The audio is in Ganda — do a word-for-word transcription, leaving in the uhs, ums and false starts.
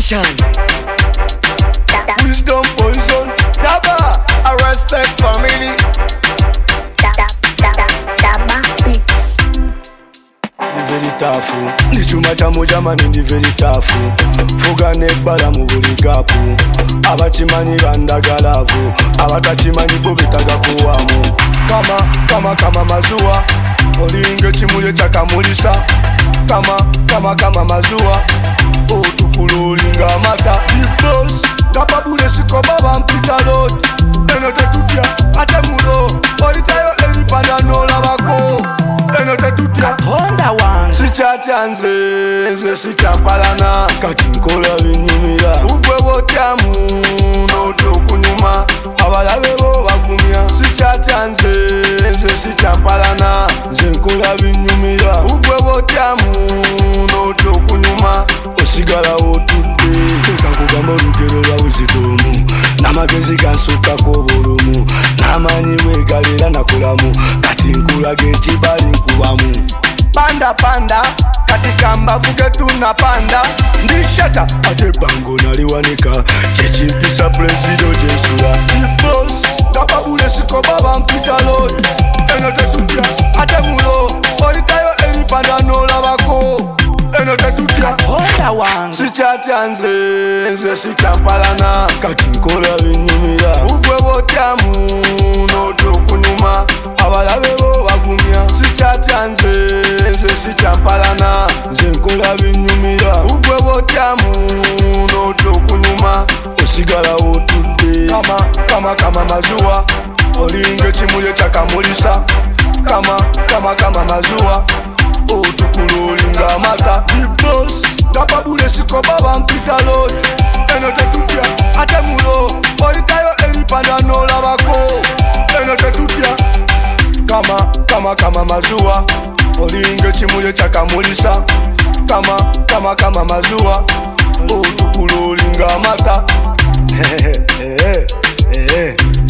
Nation. Wisdom poison. Daba, I respect family. Very tough. Ndi chuma cha mujama ndi very tough. Fuga nebala mu buli gapu. Abachimanyi bandagalavu. Abatachimanyi bobitaga kuwamu. Kama kama kama mazuwa. Olinge chimulye chakamulisa. Kama kama kama mazuwa. Otukulolinga amata. Big boss. Kapabule sikoba bampita lot. Eno tetutia ate mulo. Oitayo elipanda nola bako. Eno tetutia Honda one. Sichati nze, nze sichampalana. Kati nkola binyumira. Ugwe wotyamu, noto kunyuma. Abalabe bo bagumya. Sichati nze, nze sichampalana. Nze nkola binyumira. Ugwe wotyamu, noto kunyuma. Osigala wotudde. Teka kugamba olugero lwa Wisdom. Namagezi gansukako obulumu. Namanyi wegalera nakulamu. Kati nkulaga ekibali nkubamu. Panda panda, katika mbavu getu na panda. Ndishata, ate bango naliwanika. Chechimpisa presido jesula. Big boss, kapabule sikoba bampita lot. Eno tetutia, ate mulo. Oitayo elipanda nola bako. Eno tetutia Honda one. Sichati nze, nze sichampalana. Kati nkola binyumira. Ugwe wotyamu, noto kunyuma. Abalabe bo bagumya. Sichati nze, nze sichampalana. Nze nkola binyumira. Ugwe wotyamu, noto kunyuma. Osigala wotudde. Kama kama kama mazuwa. Olinge chimulye chakamulisa. Kama kama kama mazuwa. Otukulolinga amata. Big boss. Kapabule sikoba bampita lot. Eno tetutia ate mulo. Oitayo elipanda nola bako. Eno tetutia Kama kama kama mazuwa. Olinge chimulye chakamulisa. Kama kama kama mazuwa. Otukulolinga amata. Hehehe.